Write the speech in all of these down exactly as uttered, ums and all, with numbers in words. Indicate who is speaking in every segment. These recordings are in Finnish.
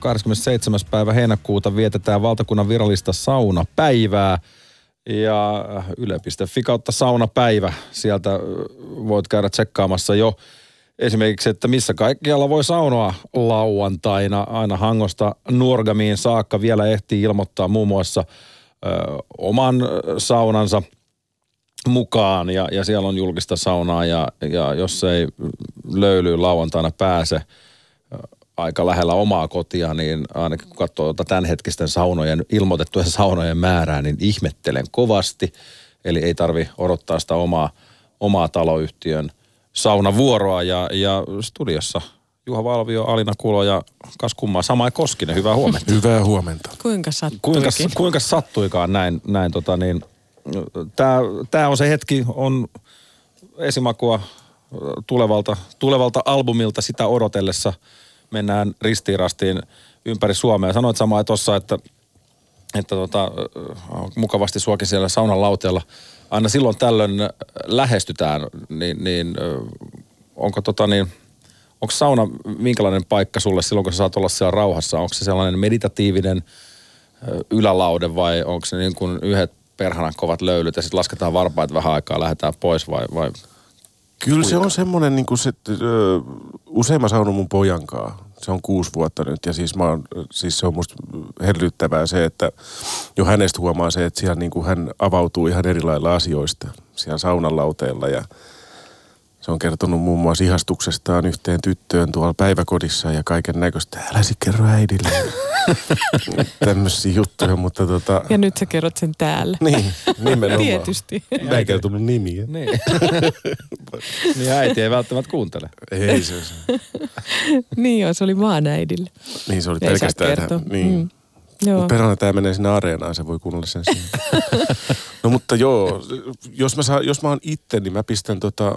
Speaker 1: kahdeskymmenesseitsemäs päivä heinäkuuta vietetään valtakunnan virallista saunapäivää. Ja yle piste fi kautta saunapäivä. Sieltä voit käydä tsekkaamassa jo esimerkiksi, että missä kaikkialla voi saunoa lauantaina. Aina Hangosta Nuorgamiin saakka vielä ehtii ilmoittaa muun muassa ö, oman saunansa mukaan. Ja, ja siellä on julkista saunaa ja, ja jos ei löylyyn lauantaina pääse aika lähellä omaa kotia, niin ainakin kun katsoo tämänhetkisten saunojen, ilmoitettujen saunojen määrää, niin ihmettelen kovasti. Eli ei tarvi odottaa sitä omaa, omaa taloyhtiön saunavuoroa. Ja, ja studiossa Juha Valvio, Alina Kulo ja kas kummaa Samai Koskinen. Hyvää huomenta.
Speaker 2: Hyvää huomenta.
Speaker 3: Kuinka sattuikin?
Speaker 1: Kuinka, kuinka sattuikaan näin, näin tota niin. Tää, tää on se hetki, on esimakua tulevalta, tulevalta albumilta sitä odotellessa. Mennään ristiinrastiin ympäri Suomea. Sanoit Samai tuossa, että, että tota, mukavasti suokin siellä saunan lauteella aina silloin tällöin lähestytään, niin, niin onko, tota niin, onko sauna minkälainen paikka sulle silloin, kun sä saat olla siellä rauhassa? Onko se sellainen meditatiivinen ylälaude vai onko se niin kuin yhdet perhanan kovat löylyt ja sitten lasketaan varpaat vähän aikaa, lähdetään pois vai... vai
Speaker 2: Kyllä se on semmoinen, niin kuin se, ö, usein mä saunun mun pojankaa. Se on kuusi vuotta nyt ja siis, mä oon, siis se on musta hellyttävää se, että jo hänestä huomaa se, että siellä niin kuin hän avautuu ihan eri lailla asioista siellä saunan lauteella ja se on kertonut muun muassa ihastuksestaan yhteen tyttöön tuolla päiväkodissa ja kaiken näköistä. Älä sit kerro äidille. Tämmöisiä juttuja, mutta tota...
Speaker 3: Ja nyt sä kerrot sen täällä.
Speaker 2: Niin, nimenomaan.
Speaker 3: Tietysti.
Speaker 2: Mä en kertonut nimiä.
Speaker 1: Niin. Niin äiti ei välttämättä kuuntele.
Speaker 2: Ei se.
Speaker 3: Niin joo, se oli vaan äidille.
Speaker 2: Niin se oli
Speaker 3: ei
Speaker 2: pelkästään. Tähän, niin. Mm. Mutta perhana tää menee sinne areenaan, se voi kuunnella sen siinä. No mutta joo, jos mä, saa, jos mä oon itse, niin mä pistän tota...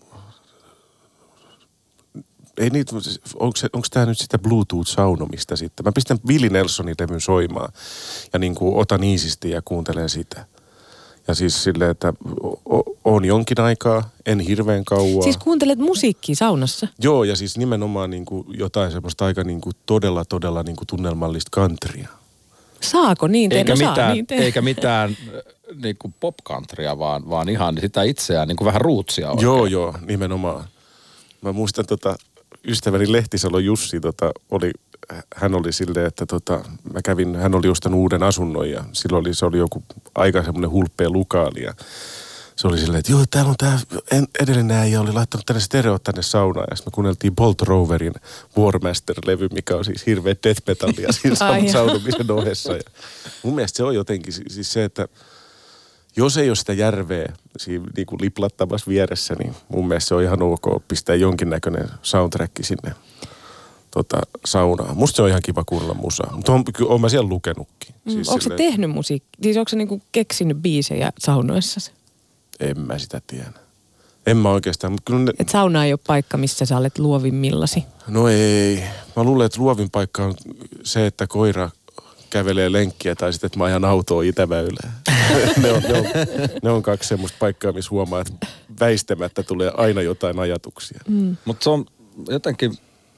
Speaker 2: Ei niitä, onko, onko tämä nyt sitä Bluetooth-saunomista sitten? Mä pistän Willie Nelsonin levyn soimaan ja niin kuin otan iisisti ja kuuntelen sitä. Ja siis silleen, että on jonkin aikaa, en hirveän kauan.
Speaker 3: Siis kuuntelet musiikkia saunassa?
Speaker 2: Joo, ja siis nimenomaan niin kuin jotain semmoista aika niin kuin todella, todella niin kuin tunnelmallista countrya.
Speaker 3: Saako niin tehdä?
Speaker 1: Eikä
Speaker 3: no,
Speaker 1: mitään,
Speaker 3: saa niin tehdä.
Speaker 1: eikä mitään niin kuin pop-countrya, vaan, vaan ihan sitä itseään, niin kuin vähän rootsia oikein.
Speaker 2: Joo, joo, nimenomaan. Mä muistan tota... Ystäväni Lehtisalo Jussi, tota, oli, hän oli silleen, että tota, mä kävin, hän oli ostanut uuden asunnon ja silloin oli, se oli joku aika semmoinen hulppea lukaali ja se oli silleen, että joo, täällä on tää edellinen äijä oli laittanut tänne stereot tänne saunaan ja sitten me kuunneltiin Bolt Roverin Warmaster-levy, mikä on siis hirveä death metallia siinä saunomisen ohessa ja mun mielestä se on jotenkin siis se, että jos ei ole sitä järveä siinä niin kuin liplattamassa vieressä, niin mun mielestä se on ihan ok pistää jonkinnäköinen soundtrack sinne tota, saunaan. Musta se on ihan kiva kuunnella musaa, mutta on, on mä siellä lukenutkin.
Speaker 3: Mm,
Speaker 2: siis
Speaker 3: onko
Speaker 2: silleen,
Speaker 3: se tehnyt musiikkia? Siis onko se niinku keksinyt biisejä saunoissasi?
Speaker 2: En mä sitä tiedä. En mä oikeastaan. Kyllä ne...
Speaker 3: Et sauna ei ole paikka, missä sä olet luovimmillasi?
Speaker 2: No ei. Mä luulen, että luovin paikka on se, että koira kävelee lenkkiä tai sitten, että mä ajan autoa Itäväylään. ne, on, ne, on, ne on kaksi semmoista paikkaa, missä huomaa, että väistämättä tulee aina jotain ajatuksia.
Speaker 3: Mm.
Speaker 1: Mutta se on jotenkin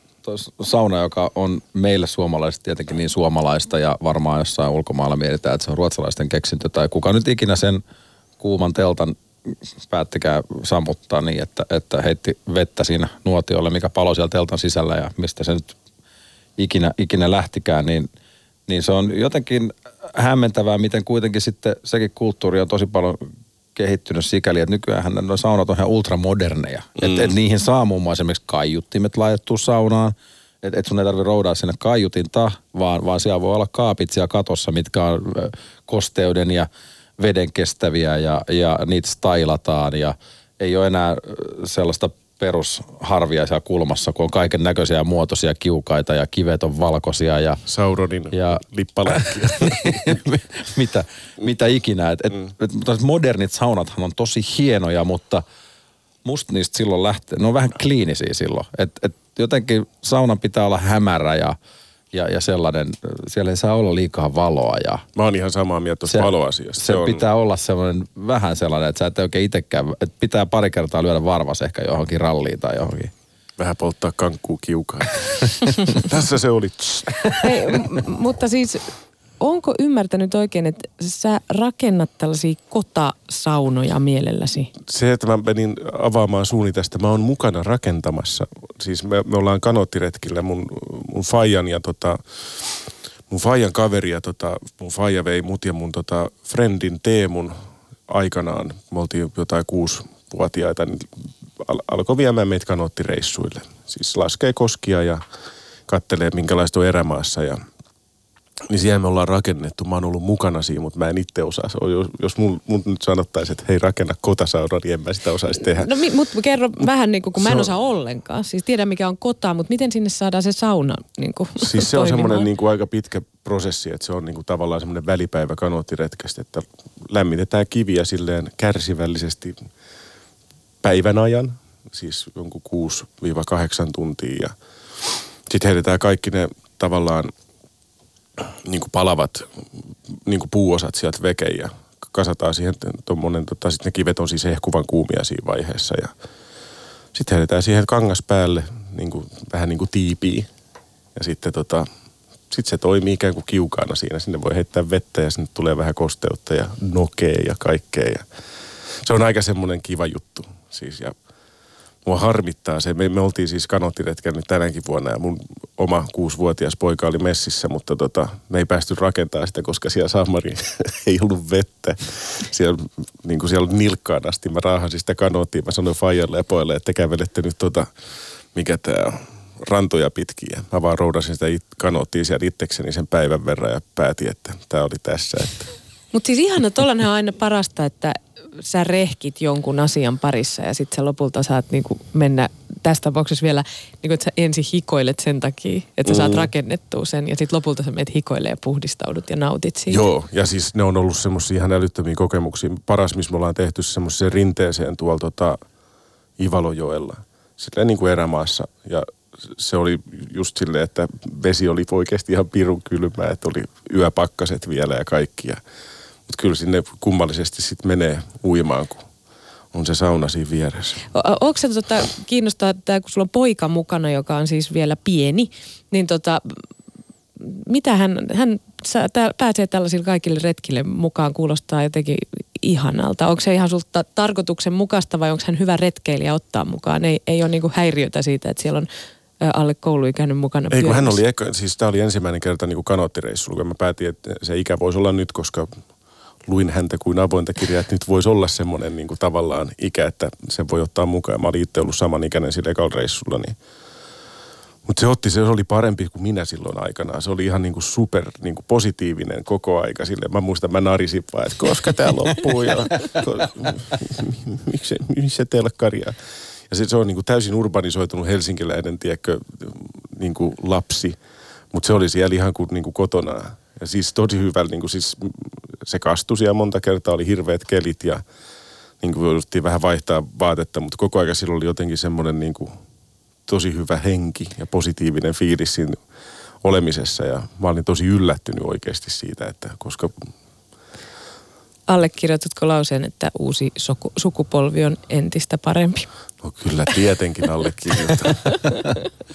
Speaker 1: sauna, joka on meille suomalaiset tietenkin niin suomalaista ja varmaan jossain ulkomailla mietitään, että se on ruotsalaisten keksintö tai kuka nyt ikinä sen kuuman teltan päättikää sammuttaa niin, että, että heitti vettä siinä nuotiolle, mikä paloi siellä teltan sisällä ja mistä se nyt ikinä, ikinä lähtikään, niin Niin se on jotenkin hämmentävää, miten kuitenkin sitten sekin kulttuuri on tosi paljon kehittynyt sikäli, että nykyäänhän nuo saunat on ihan ultramoderneja. Mm. Että et niihin saa muun muassa esimerkiksi kaiuttimet laitettua saunaan. Että et sun ei tarvitse roudaa sinne kaiutinta, vaan, vaan siellä voi olla kaapit siellä katossa, mitkä on kosteuden ja veden kestäviä ja, ja niitä stylataan. Ja ei ole enää sellaista perusharvia siellä kulmassa, kun on kaiken näköisiä muotoisia kiukaita ja kivet on valkoisia ja...
Speaker 2: Sauronin ja, lippalakkia.
Speaker 1: mitä, mitä ikinä. Et, et, mm. et, modernit saunathan on tosi hienoja, mutta musta niistä silloin lähtee, ne on vähän kliinisiä silloin. Et, et jotenkin saunan pitää olla hämärä ja, ja, ja sellainen, siellä ei saa olla liikaa valoa. Ja
Speaker 2: mä oon ihan samaa mieltä tuosta valoasiasta.
Speaker 1: Se, se on... pitää olla sellainen vähän sellainen, että sä et oikein itsekään, että pitää pari kertaa lyödä varvas ehkä johonkin ralliin tai johonkin.
Speaker 2: vähän polttaa kankkuu kiukaa. Tässä se oli.
Speaker 3: Hei, m- mutta siis onko ymmärtänyt oikein, että sä rakennat tällaisia kotasaunoja mielelläsi?
Speaker 2: Se, että mä menin avaamaan suuni tästä, mä oon mukana rakentamassa. Siis me, me ollaan kanoottiretkillä mun, mun faijan ja tota, mun faijan kaveri ja tota, mun faija vei mut ja mun tota, friendin Teemun aikanaan. Me oltiin jotain kuusivuotiaita, niin al- alkoi viemään meitä kanoottireissuille. Siis laskee koskia ja kattelee minkälaista on erämaassa ja niin siihen me ollaan rakennettu. Mä oon ollut mukana siinä, mutta mä en itse osaa. Jos, jos mun, mun nyt sanottaisiin, että hei rakenna kotasauna, niin en mä sitä osaisi tehdä.
Speaker 3: No mutta kerro mut, vähän niin kuin, kun mä en
Speaker 2: on,
Speaker 3: osaa ollenkaan. Siis tiedän mikä on kota, mutta miten sinne saadaan se sauna niin kuin
Speaker 2: siis se on semmoinen niin kuin aika pitkä prosessi, että se on niin kuin tavallaan semmoinen välipäivä kanoottiretkestä, että lämmitetään kiviä silleen kärsivällisesti päivän ajan, siis jonkun kuusi kahdeksan tuntia ja sitten heitetään kaikki ne tavallaan niin kuin palavat niin kuin puuosat sieltä vekeen ja kasataan siihen tommonen, tota, sitten ne kivet on siis hehkuvan kuumia siinä vaiheessa ja sitten heitetään siihen kangas päälle niin kuin, vähän niin kuin tiipiä ja sitten tota, sit se toimii ikään kuin kiukaana siinä. Sinne voi heittää vettä ja sinne tulee vähän kosteutta ja nokea ja kaikkea ja se on aika semmoinen kiva juttu siis ja mua harmittaa se. Me, me oltiin siis kanoottiretkellä nyt tänäkin vuonna ja mun oma kuusivuotias poika oli messissä, mutta tota, me ei päästy rakentamaan sitä, koska siellä Samari ei ollut vettä. Siellä, niin kuin siellä nilkkaan asti mä raahasin sitä kanoottia. Mä sanoin faijalle ja pojalle, että te kävelette nyt tota, mikä tää on, rantoja pitkiä. Mä vaan roudasin sitä it, kanoottia siellä itsekseni sen päivän verran ja päätin, että tää oli tässä. Että.
Speaker 3: Mutta siis ihana, tollanhan on aina parasta, että sä rehkit jonkun asian parissa ja sitten sä lopulta saat niinku mennä, tässä tapauksessa vielä, niinku, että sä ensin hikoilet sen takia, että sä saat
Speaker 2: Mm.
Speaker 3: rakennettua sen ja sitten lopulta sä menet hikoille ja puhdistaudut ja nautit siitä.
Speaker 2: Joo, ja siis ne on ollut semmoisia ihan älyttömiä kokemuksia. Paras, missä me ollaan tehty semmoiseen rinteeseen tuolla tota Ivalojoella, silleen niin kuin erämaassa. Ja se oli just silleen, että vesi oli oikeasti ihan pirun kylmää, että oli yöpakkaset vielä ja kaikki. Mutta kyllä sinne kummallisesti sitten menee uimaan, kun on se sauna siinä vieressä.
Speaker 3: O- Onko se tota, kiinnostaa, että kun sulla on poika mukana, joka on siis vielä pieni, niin tota, mitä hän, hän sä, tää, pääsee tällaisille kaikille retkille mukaan, kuulostaa jotenkin ihanalta. Onko se ihan sulta tarkoituksen mukaista vai onko hän hyvä retkeilijä ottaa mukaan? Ei, ei ole niinku häiriötä siitä, että siellä on ä, alle kouluikäinen mukana
Speaker 2: Ei, kun hän
Speaker 3: pyörimässä.
Speaker 2: oli, eka, siis tämä oli ensimmäinen kerta niin kuin kanoottireissulla, kun mä päätin, että se ikä voisi olla nyt, koska luin häntä kuin avointa kirjaa, että nyt voisi olla semmoinen niin kuin tavallaan ikä, että se voi ottaa mukaan. Mä olin itse ollut samanikäinen sillä ekalla reissulla, niin. Mutta se otti, se oli parempi kuin minä silloin aikanaan. Se oli ihan niin kuin super niin kuin positiivinen koko aika sille. Mä muistan, mä narisin vaan, että koska tää loppuu ja miksi, missä telkkaria. Ja se, se on niin kuin täysin urbanisoitunut helsinkiläinen, tiedätkö, niin kuin lapsi. Mutta se oli siellä ihan kuin, niin kuin kotona. Ja siis tosi hyvä, niin kuin siis se kastui siellä monta kertaa, oli hirveät kelit ja niin kuin jouduttiin vähän vaihtaa vaatetta, mutta koko ajan silloin oli jotenkin semmoinen niin kuin tosi hyvä henki ja positiivinen fiilis siinä olemisessa ja mä olin tosi yllättynyt oikeasti siitä, että koska...
Speaker 3: Allekirjoitatko lauseen, että uusi suku, sukupolvi on entistä parempi?
Speaker 2: No kyllä tietenkin allekirjoitan.